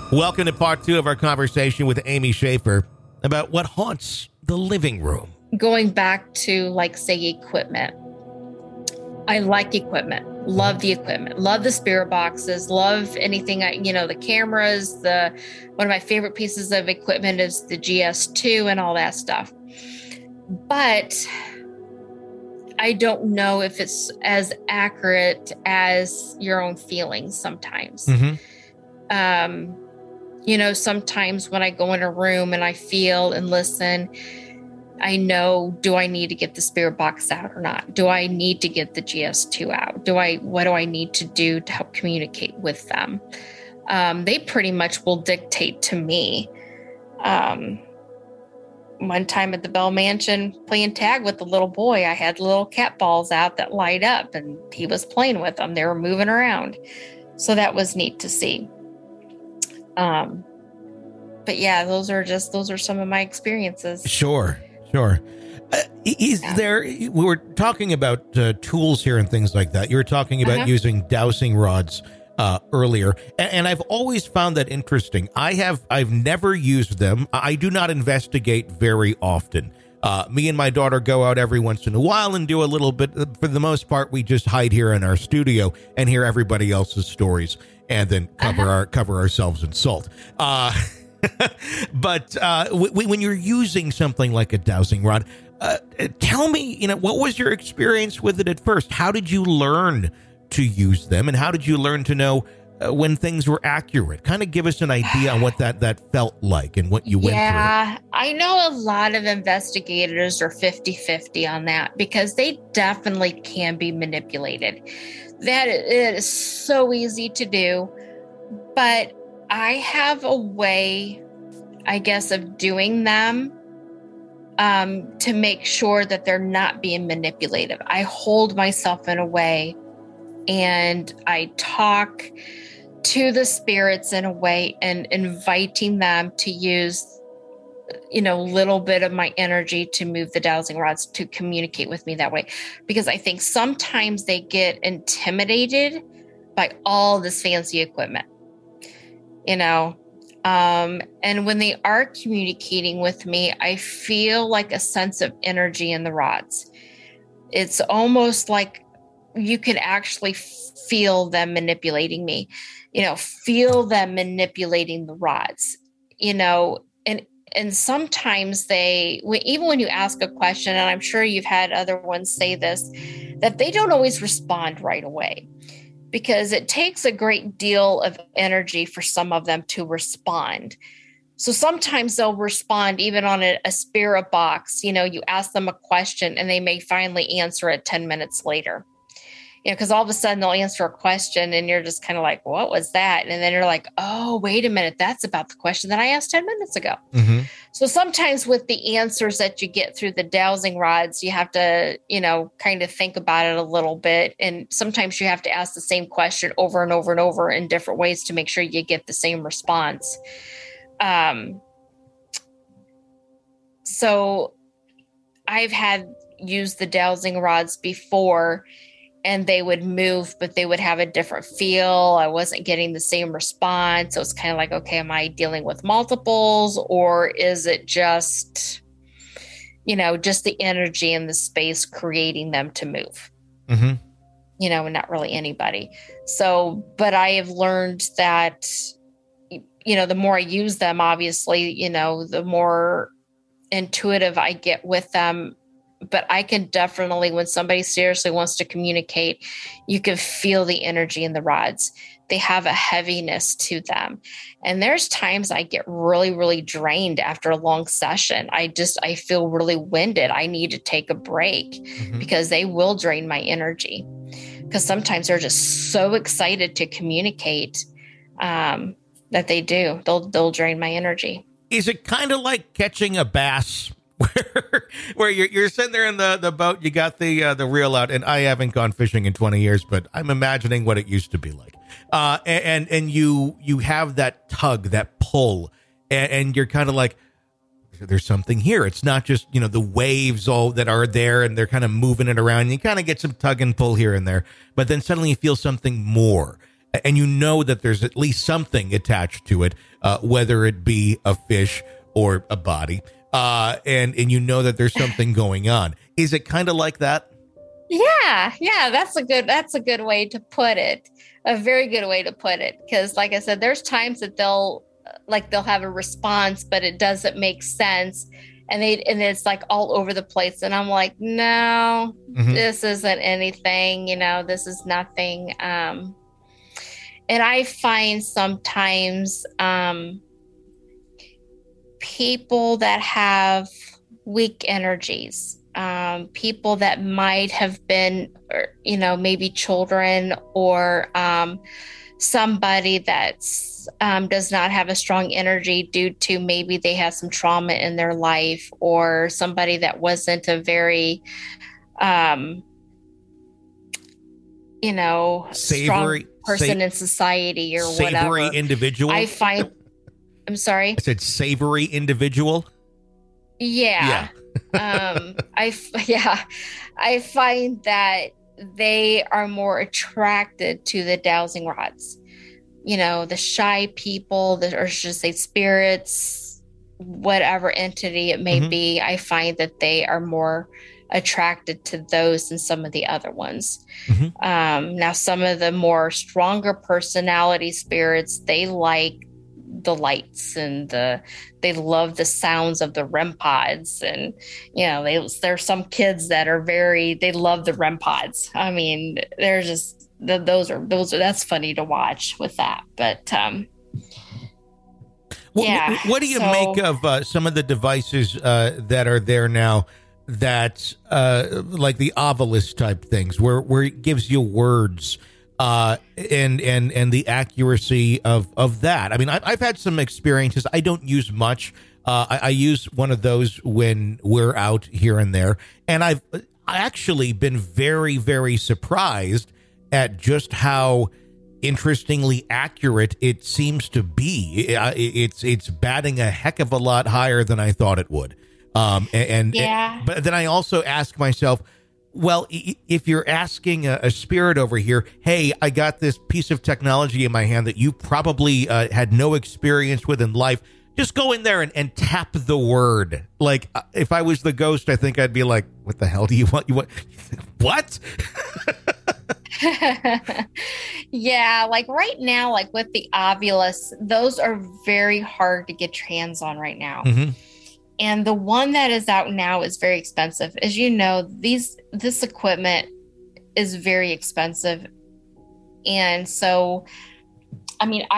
Welcome to part 2 of our conversation with Amy Schaefer about what haunts the living room. Going back to, like, say, equipment. I like equipment, love the equipment, love the spirit boxes, love anything, the cameras, one of my favorite pieces of equipment is the GS2 and all that stuff. But I don't know if it's as accurate as your own feelings sometimes. Mm-hmm. Sometimes when I go in a room and I feel and listen, I know, do I need to get the spirit box out or not? Do I need to get the GS2 out? What do I need to do to help communicate with them? They pretty much will dictate to me. One time at the Bell Mansion playing tag with the little boy, I had little cat balls out that light up and he was playing with them. They were moving around. So that was neat to see. But yeah, those are some of my experiences. Sure. We were talking about tools here and things like that. You were talking about using dowsing rods earlier, and I've always found that interesting. I've never used them. I do not investigate very often. Me and my daughter go out every once in a while and do a little bit. For the most part, we just hide here in our studio and hear everybody else's stories and then cover ourselves in salt. But when you're using something like a dowsing rod, tell me, what was your experience with it at first? How did you learn to use them, and how did you learn to know when things were accurate? Kind of give us an idea on what that felt like and what you went through. Yeah, I know a lot of investigators are 50-50 on that because they definitely can be manipulated. That it is so easy to do, but I have a way, I guess, of doing them to make sure that they're not being manipulative. I hold myself in a way and I talk to the spirits in a way and inviting them to use, a little bit of my energy to move the dowsing rods to communicate with me that way. Because I think sometimes they get intimidated by all this fancy equipment. And when they are communicating with me, I feel like a sense of energy in the rods. It's almost like you can actually feel them manipulating me, feel them manipulating the rods, and sometimes even when you ask a question, and I'm sure you've had other ones say this, that they don't always respond right away. Because it takes a great deal of energy for some of them to respond. So sometimes they'll respond even on a spirit box. You ask them a question and they may finally answer it 10 minutes later. Because all of a sudden they'll answer a question and you're just kind of like, what was that? And then you're like, oh, wait a minute. That's about the question that I asked 10 minutes ago. Mm-hmm. So sometimes with the answers that you get through the dowsing rods, you have to, kind of think about it a little bit. And sometimes you have to ask the same question over and over and over in different ways to make sure you get the same response. So I've used the dowsing rods before, and they would move, but they would have a different feel. I wasn't getting the same response. So it's kind of like, okay, am I dealing with multiples, or is it just, just the energy in the space creating them to move? Mm-hmm. And not really anybody. So, but I have learned that, the more I use them, obviously, the more intuitive I get with them. But I can definitely, when somebody seriously wants to communicate, you can feel the energy in the rods. They have a heaviness to them. And there's times I get really, really drained after a long session. I feel really winded. I need to take a break because they will drain my energy. Because sometimes they're just so excited to communicate that they do. They'll drain my energy. Is it kind of like catching a bass? Where you're sitting there in the boat, you got the reel out, and I haven't gone fishing in 20 years, but I'm imagining what it used to be like. And you have that tug, that pull, and you're kind of like, there's something here. It's not just, the waves all that are there and they're kind of moving it around. You kind of get some tug and pull here and there, but then suddenly you feel something more. and you know that there's at least something attached to it, whether it be a fish or a body, and you know that there's something going on. Is it kind of like that? Yeah, that's a good way to put it. A very good way to put it, because like I said, there's times that they'll have a response, but it doesn't make sense, and it's like all over the place, and I'm like, no, this isn't anything, this is nothing. And I find sometimes people that have weak energies, people that might have been, maybe children, or somebody that's does not have a strong energy due to maybe they have some trauma in their life, or somebody that wasn't a very, savory strong person in society, or savory whatever. Individual. I find, I'm sorry. I said savory individual. Yeah. I find that they are more attracted to the dowsing rods. The shy people, or should I say spirits, whatever entity it may be. I find that they are more attracted to those than some of the other ones. Now, some of the more stronger personality spirits, they like the lights, and they love the sounds of the REM pods, and there's some kids that are they love the REM pods. I mean, they're just those are that's funny to watch with that. But what do you make of some of the devices that are there now, that like the Ovilus type things, where it gives you words, and the accuracy of that? I mean, I've had some experiences. I don't use much. I use one of those when we're out here and there, and I've actually been very, very surprised at just how interestingly accurate it seems to be. It's batting a heck of a lot higher than I thought it would. But then I also ask myself, well, if you're asking a spirit over here, hey, I got this piece of technology in my hand that you probably had no experience with in life, just go in there and tap the word. Like, if I was the ghost, I think I'd be like, what the hell do you want? You want what? Yeah, like right now, like with the Ovilus, those are very hard to get your hands on right now. And the one that is out now is very expensive. As you know, this equipment is very expensive. And so, I mean,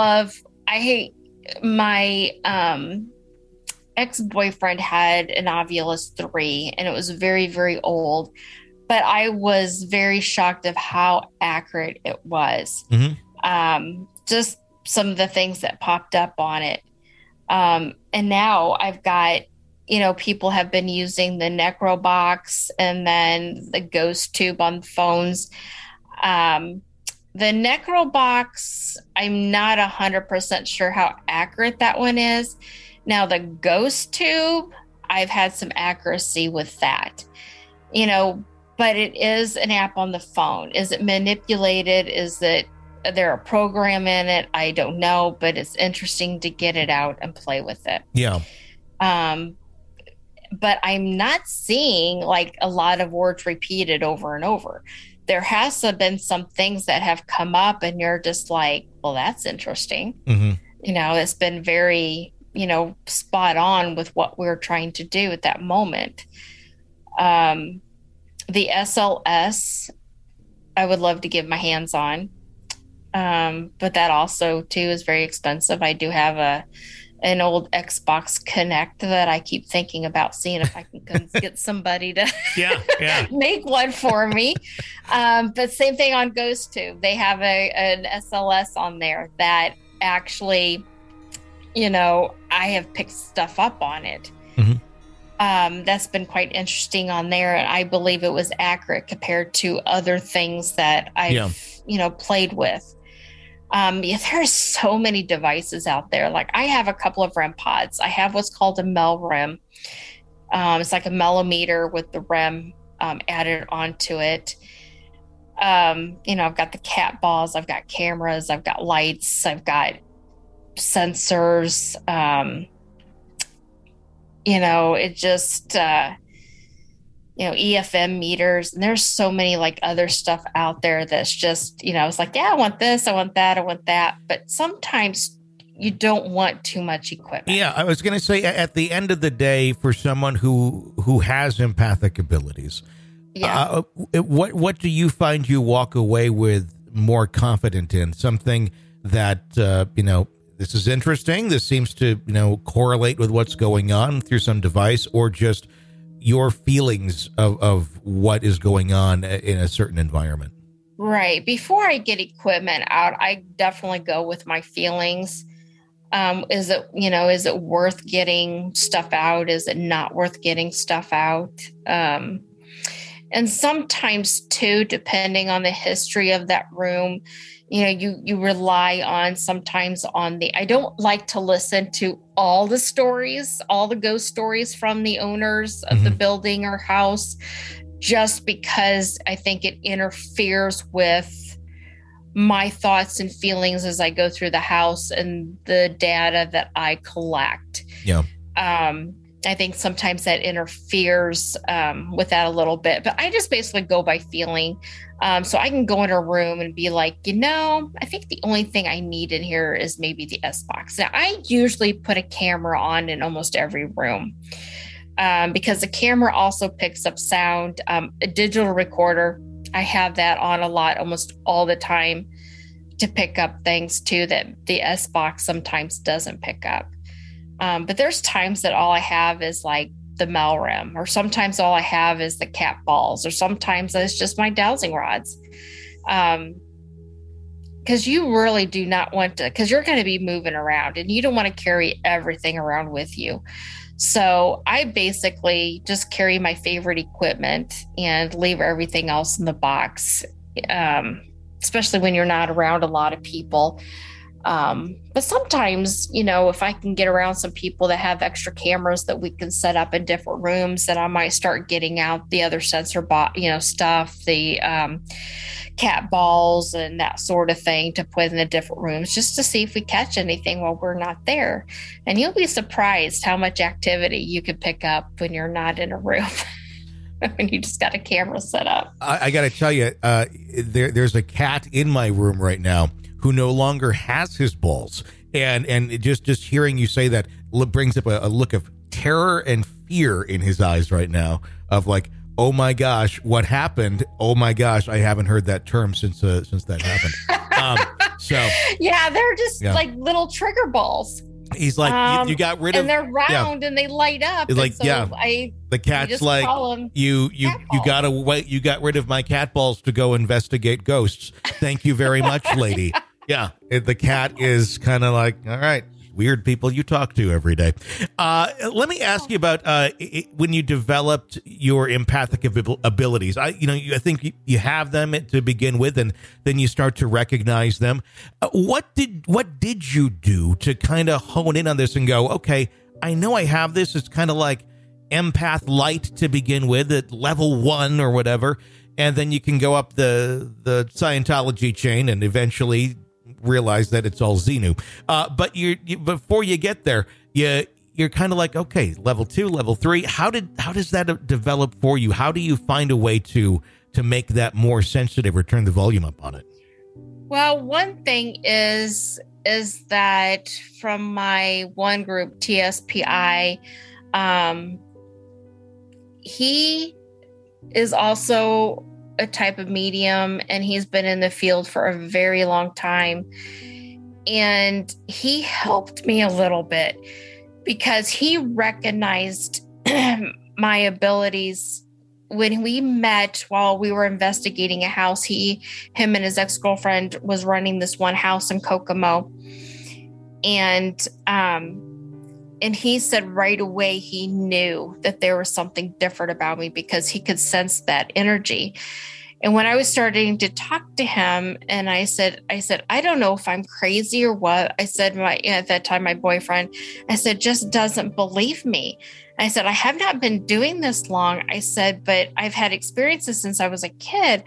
my ex-boyfriend had an Ovilus 3, and it was very, very old. But I was very shocked of how accurate it was. Just some of the things that popped up on it. And now I've got, people have been using the NecroBox and then the Ghost Tube on phones. The NecroBox, I'm not 100% sure how accurate that one is. Now, the Ghost Tube, I've had some accuracy with that, but it is an app on the phone. Is it manipulated? Is there a program in it? I don't know, but it's interesting to get it out and play with it. Yeah. But I'm not seeing like a lot of words repeated over and over. There has been some things that have come up and you're just like, well, that's interesting. It's been very, spot on with what we're trying to do at that moment. The SLS, I would love to get my hands on. But that also too is very expensive. I do have an old Xbox Connect that I keep thinking about seeing if I can get somebody to make one for me. But same thing on Ghost Tube. They have an SLS on there that actually, I have picked stuff up on it. That's been quite interesting on there. And I believe it was accurate compared to other things that I've, played with. There's so many devices out there. Like I have a couple of REM pods. I have what's called a MEL-REM. It's like a mellometer with the REM added onto it. I've got the cat balls, I've got cameras, I've got lights, I've got sensors. It just, EFM meters. And there's so many like other stuff out there that's just, it's like, yeah, I want this, I want that, I want that. But sometimes you don't want too much equipment. Yeah, I was going to say at the end of the day, for someone who has empathic abilities, what do you find you walk away with more confident in? Something that, this is interesting. This seems to, correlate with what's going on through some device, or just your feelings of what is going on in a certain environment. Right. Before I get equipment out, I definitely go with my feelings. Is it worth getting stuff out? Is it not worth getting stuff out? And sometimes too, depending on the history of that room, you rely on sometimes on I don't like to listen to all the stories, all the ghost stories from the owners of the building or house, just because I think it interferes with my thoughts and feelings as I go through the house and the data that I collect. Yeah. I think sometimes that interferes with that a little bit, but I just basically go by feeling. So I can go in a room and be like, I think the only thing I need in here is maybe the S-Box. Now, I usually put a camera on in almost every room because the camera also picks up sound. A digital recorder, I have that on a lot, almost all the time, to pick up things too that the S-Box sometimes doesn't pick up. But there's times that all I have is like the Melrim, or sometimes all I have is the cat balls, or sometimes it's just my dowsing rods. Because you really do not want to, because you're going to be moving around and you don't want to carry everything around with you. So I basically just carry my favorite equipment and leave everything else in the box, especially when you're not around a lot of people. But sometimes, if I can get around some people that have extra cameras that we can set up in different rooms, then I might start getting out the other sensor stuff, the cat balls and that sort of thing to put in the different rooms, just to see if we catch anything while we're not there. And you'll be surprised how much activity you can pick up when you're not in a room. When you just got a camera set up. I got to tell you, there's a cat in my room right now who no longer has his balls. And just hearing you say that brings up a look of terror and fear in his eyes right now, of like, oh my gosh, what happened? Oh my gosh, I haven't heard that term since that happened. Yeah, they're just like little trigger balls. He's like, you got rid of, and they're round and they light up. Like, so the cat's like, you got rid of my cat balls to go investigate ghosts. Thank you very much, lady. Yeah, the cat is kind of like, all right, weird people you talk to every day. Let me ask you about when you developed your empathic abilities. I think you have them to begin with, and then you start to recognize them. What did you do to kind of hone in on this and go, okay, I know I have this. It's kind of like empath light to begin with at level 1 or whatever, and then you can go up the Scientology chain and eventually realize that it's all Xenu. But before you get there, you're kind of like, okay, level 2, level 3. How does that develop for you? How do you find a way to make that more sensitive or turn the volume up on it? Well, one thing is that from my one group, TSPI, he is also a type of medium, and he's been in the field for a very long time. And he helped me a little bit because he recognized my abilities. When we met while we were investigating a house, him and his ex-girlfriend was running this one house in Kokomo. And he said right away he knew that there was something different about me because he could sense that energy. And when I was starting to talk to him, and I said, I don't know if I'm crazy or what. I said, at that time, my boyfriend, I said, just doesn't believe me. I said, I have not been doing this long. I said, but I've had experiences since I was a kid.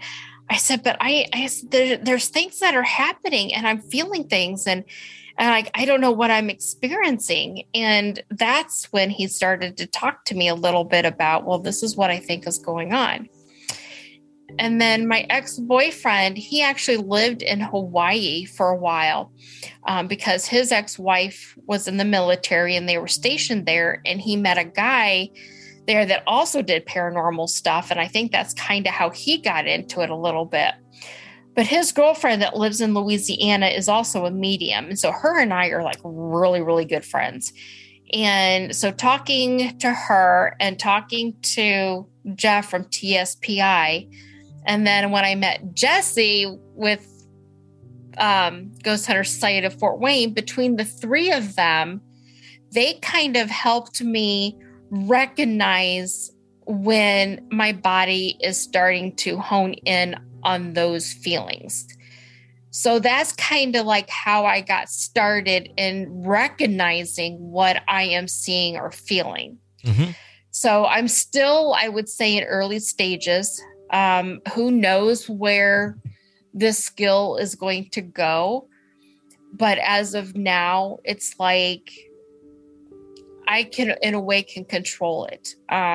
I said, but there's things that are happening and I'm feeling things and I don't know what I'm experiencing. And that's when he started to talk to me a little bit about, well, this is what I think is going on. And then my ex-boyfriend, he actually lived in Hawaii for a while because his ex-wife was in the military and they were stationed there. And he met a guy there that also did paranormal stuff. And I think that's kind of how he got into it a little bit. But his girlfriend that lives in Louisiana is also a medium. And so her and I are like really, really good friends. And so talking to her and talking to Jeff from TSPI, and then when I met Jesse with Ghost Hunter Society of Fort Wayne, between the three of them, they kind of helped me recognize when my body is starting to hone in on those feelings. So that's kind of like how I got started in recognizing what I am seeing or feeling. Mm-hmm. So I'm still, I would say, in early stages. Who knows where this skill is going to go? But as of now, it's like I can, in a way, can control it.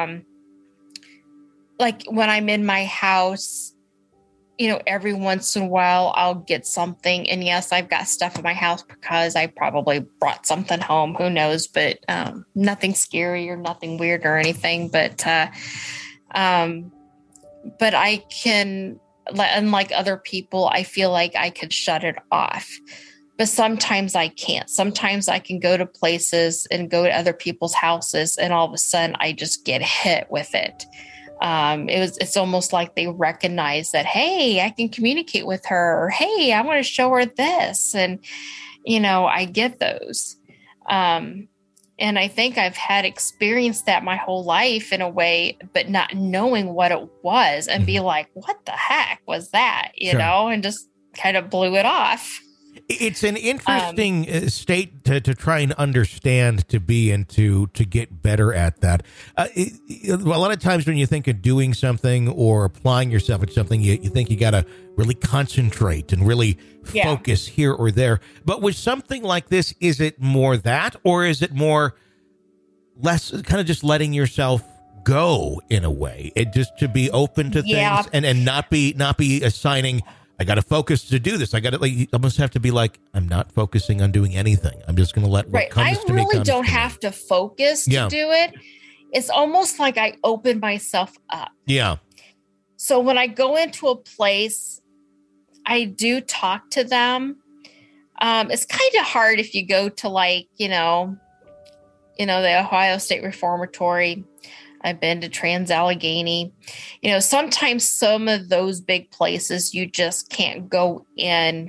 Like when I'm in my house, you know, every once in a while I'll get something. And yes, I've got stuff in my house because I probably brought something home. Who knows? But nothing scary or nothing weird or anything. But I can, unlike other people, I feel like I could shut it off. But sometimes I can't. Sometimes I can go to places and go to other people's houses, and all of a sudden I just get hit with it. It's almost like they recognize that, hey, I can communicate with her, or hey, I want to show her this. And, you know, I get those. And I think I've had experienced that my whole life in a way, but not knowing what it was and be like, what the heck was that, you know, and just kind of blew it off. It's an interesting state to try and understand, to be in, to get better at that. A lot of times when you think of doing something or applying yourself at something, you think you got to really concentrate and really focus here or there. But with something like this, is it more that, or is it more less kind of just letting yourself go in a way? It just to be open to things and not be assigning, I got to focus to do this. I got to, like, you almost have to be like, I'm not focusing on doing anything. I'm just going to let what comes to me. I really don't have to focus to do it. It's almost like I open myself up. Yeah. So when I go into a place, I do talk to them. It's kind of hard if you go to, like, you know, the Ohio State Reformatory. I've been to Trans-Allegheny. You know, sometimes some of those big places you just can't go in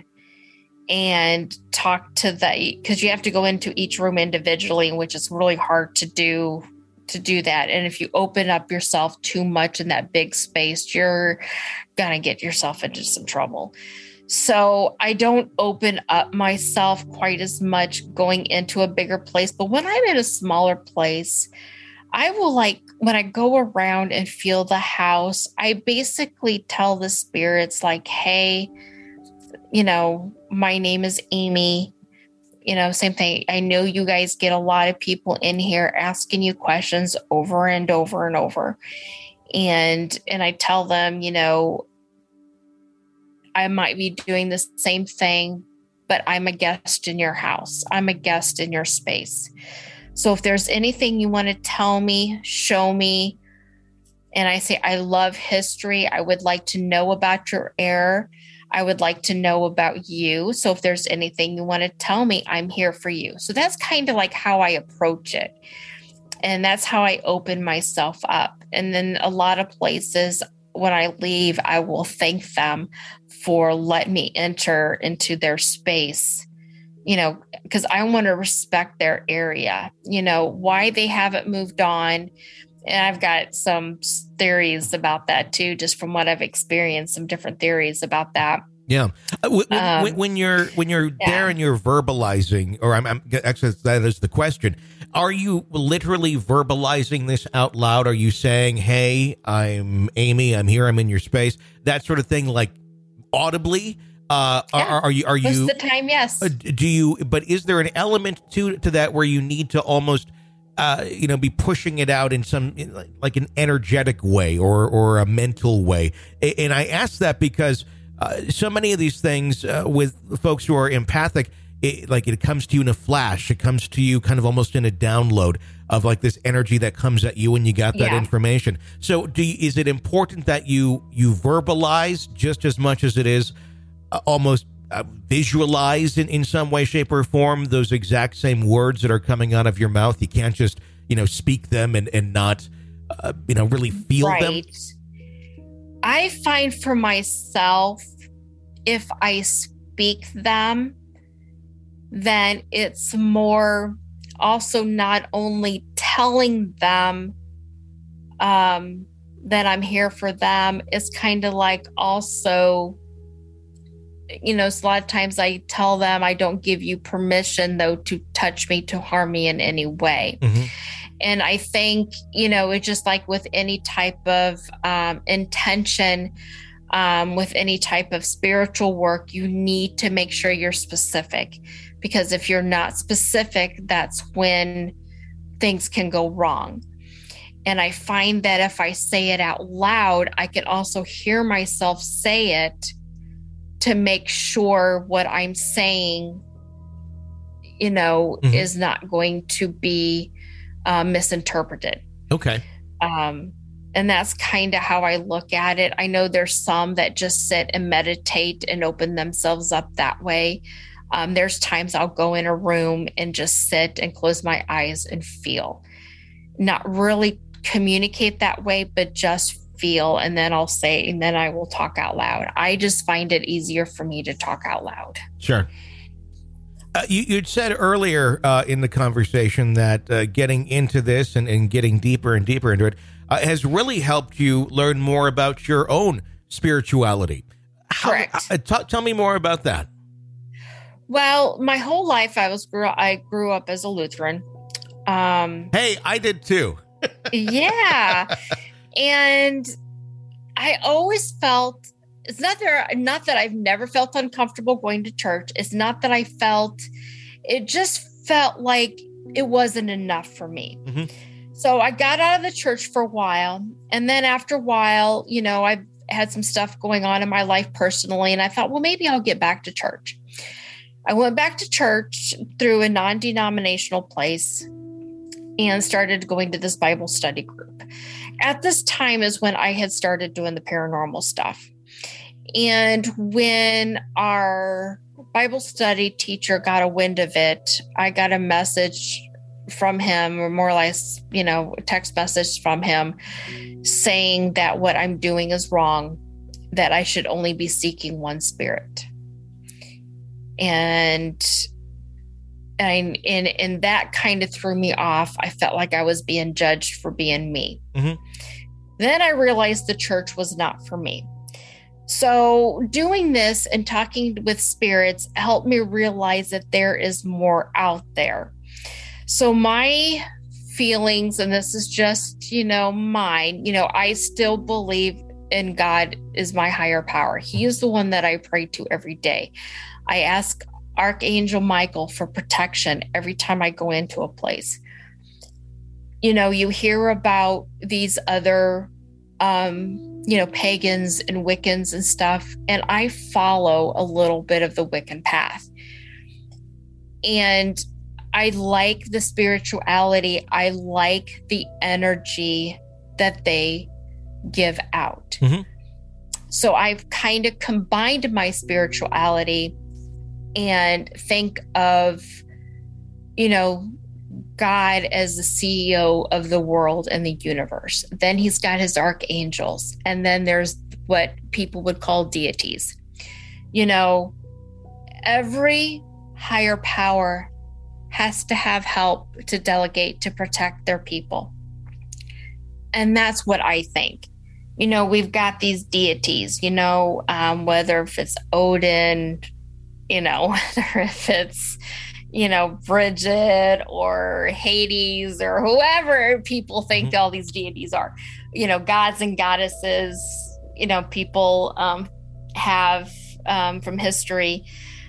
and talk to because you have to go into each room individually, which is really hard to do that. And if you open up yourself too much in that big space, you're going to get yourself into some trouble. So I don't open up myself quite as much going into a bigger place. But when I'm in a smaller place, I will, like, when I go around and feel the house, I basically tell the spirits, like, hey, you know, my name is Amy. You know, same thing. I know you guys get a lot of people in here asking you questions over and over and over. And I tell them, you know, I might be doing the same thing, but I'm a guest in your house. I'm a guest in your space. So if there's anything you want to tell me, show me. And I say, I love history. I would like to know about your era. I would like to know about you. So if there's anything you want to tell me, I'm here for you. So that's kind of like how I approach it. And that's how I open myself up. And then a lot of places, when I leave, I will thank them for letting me enter into their space. You know, because I want to respect their area, you know, why they haven't moved on. And I've got some theories about that too, just from what I've experienced, some different theories about that. Yeah. When you're there and you're verbalizing, or I'm actually, that is the question. Are you literally verbalizing this out loud? Are you saying, "Hey, I'm Amy. I'm here. I'm in your space." That sort of thing, like audibly. Are you? Most of the time, yes. Do you? But is there an element to that where you need to almost, be pushing it out in some like an energetic way or a mental way? And I ask that because so many of these things with folks who are empathic, it comes to you in a flash. It comes to you kind of almost in a download of like this energy that comes at you when you got that information. So is it important that you verbalize just as much as it is almost visualize in some way, shape, or form those exact same words that are coming out of your mouth? You can't just, speak them and not, really feel them. I find for myself, if I speak them, then it's more also not only telling them that I'm here for them, it's kind of like also, a lot of times I tell them I don't give you permission, though, to touch me, to harm me in any way. Mm-hmm. And I think, it's just like with any type of intention, with any type of spiritual work, you need to make sure you're specific, because if you're not specific, that's when things can go wrong. And I find that if I say it out loud, I can also hear myself say it to make sure what I'm saying, mm-hmm. is not going to be misinterpreted. Okay. And that's kind of how I look at it. I know there's some that just sit and meditate and open themselves up that way. There's times I'll go in a room and just sit and close my eyes and feel, not really communicate that way, but just feel. And then I'll say, and then I will talk out loud. I just find it easier for me to talk out loud. Sure. You'd said earlier in the conversation that getting into this and getting deeper and deeper into it has really helped you learn more about your own spirituality. Correct. Tell me more about that. Well, my whole life I grew up as a Lutheran. Hey, I did too. Yeah. And I always felt, it's not that I've never felt uncomfortable going to church. It's not that it just felt like it wasn't enough for me. Mm-hmm. So I got out of the church for a while. And then after a while, I've had some stuff going on in my life personally. And I thought, well, maybe I'll get back to church. I went back to church through a non-denominational place and started going to this Bible study group. At this time is when I had started doing the paranormal stuff. And when our Bible study teacher got a wind of it, I got a message from him, or more or less, a text message from him saying that what I'm doing is wrong, that I should only be seeking one spirit. And that kind of threw me off. I felt like I was being judged for being me. Mm-hmm. Then I realized the church was not for me. So doing this and talking with spirits helped me realize that there is more out there. So my feelings, and this is just, mine, I still believe in God is my higher power. He is the one that I pray to every day. I ask Archangel Michael for protection every time I go into a place. You hear about these other, pagans and Wiccans and stuff, and I follow a little bit of the Wiccan path. And I like the spirituality. I like the energy that they give out. Mm-hmm. So I've kind of combined my spirituality and think of, God as the CEO of the world and the universe. Then he's got his archangels. And then there's what people would call deities. Every higher power has to have help to delegate, to protect their people. And that's what I think. We've got these deities, whether if it's Odin, whether if it's, Bridget or Hades or whoever people think all these deities are, gods and goddesses, people have from history.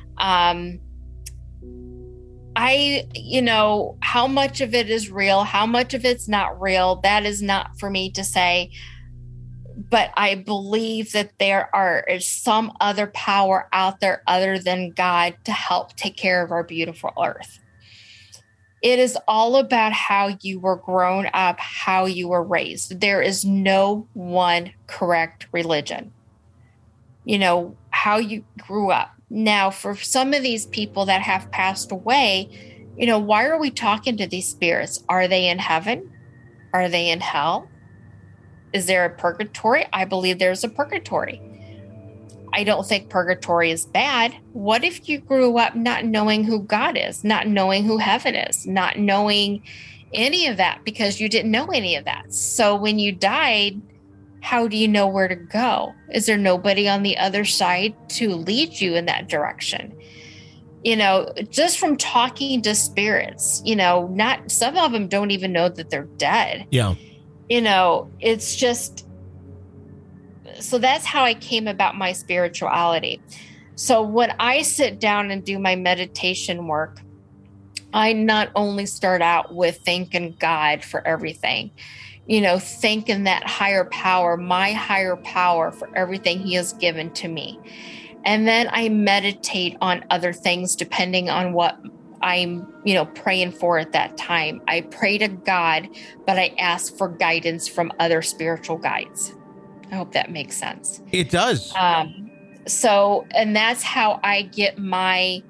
How much of it is real, how much of it's not real, that is not for me to say. But I believe that there is some other power out there other than God to help take care of our beautiful earth. It is all about how you were grown up, how you were raised. There is no one correct religion. How you grew up. Now, for some of these people that have passed away, why are we talking to these spirits? Are they in heaven? Are they in hell? Is there a purgatory? I believe there's a purgatory. I don't think purgatory is bad. What if you grew up not knowing who God is, not knowing who heaven is, not knowing any of that because you didn't know any of that? So when you died, how do you know where to go? Is there nobody on the other side to lead you in that direction? Just from talking to spirits, not some of them don't even know that they're dead. Yeah. It's just, so that's how I came about my spirituality. So when I sit down and do my meditation work, I not only start out with thanking God for everything, thanking that higher power, my higher power for everything he has given to me. And then I meditate on other things depending on what I'm, praying for at that time. I pray to God, but I ask for guidance from other spiritual guides. I hope that makes sense. It does. And that's how I get my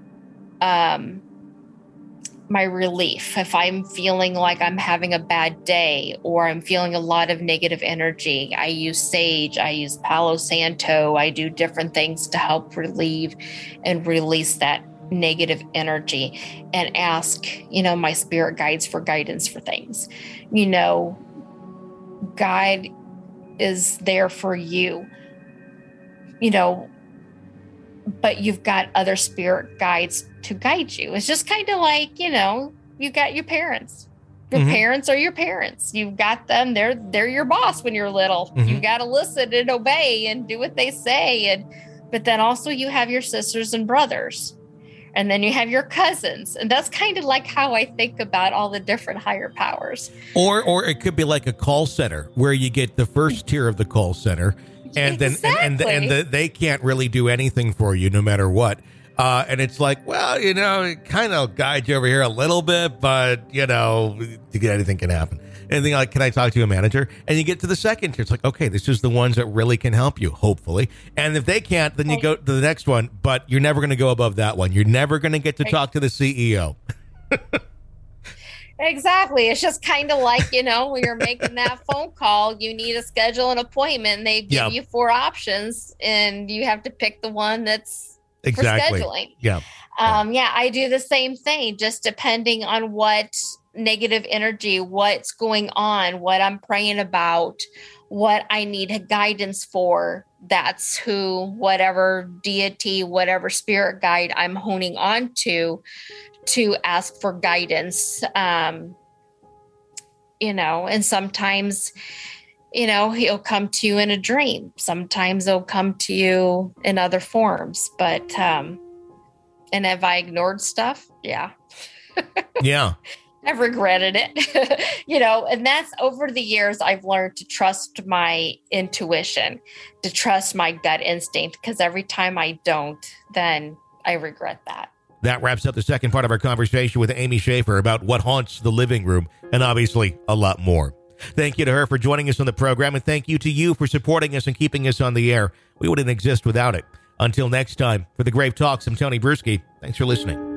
relief. If I'm feeling like I'm having a bad day or I'm feeling a lot of negative energy, I use sage, I use Palo Santo, I do different things to help relieve and release that negative energy and ask, my spirit guides for guidance for things. God is there for you, but you've got other spirit guides to guide you. It's just kind of like, you've got your parents. Your parents are your parents. You've got them. They're your boss when you're little. You got to listen and obey and do what they say. But then also you have your sisters and brothers. And then you have your cousins. And that's kind of like how I think about all the different higher powers. Or it could be like a call center where you get the first tier of the call center. And exactly. then they can't really do anything for you no matter what. And it's like, well, it kind of guides you over here a little bit, but, anything can happen. Anything like, can I talk to a manager? And you get to the second tier. It's like, okay, this is the ones that really can help you, hopefully. And if they can't, then you go to the next one, but you're never going to go above that one. You're never going to get to talk to the CEO. Exactly. It's just kind of like, when you're making that phone call, you need to schedule an appointment and they give you 4 options and you have to pick the one that's exactly for scheduling. Yeah. I do the same thing, just depending on what negative energy, what's going on, what I'm praying about, what I need guidance for. That's whatever deity, whatever spirit guide I'm honing on to ask for guidance. And sometimes, he'll come to you in a dream. Sometimes he'll come to you in other forms, but, and have I ignored stuff? Yeah. Yeah. I've regretted it, and that's over the years I've learned to trust my intuition, to trust my gut instinct, because every time I don't, then I regret that. That wraps up the second part of our conversation with Amy Schaefer about what haunts the living room, and obviously a lot more. Thank you to her for joining us on the program, and thank you to you for supporting us and keeping us on the air. We wouldn't exist without it. Until next time, for the Grave Talks, I'm Tony Bruschi. Thanks for listening.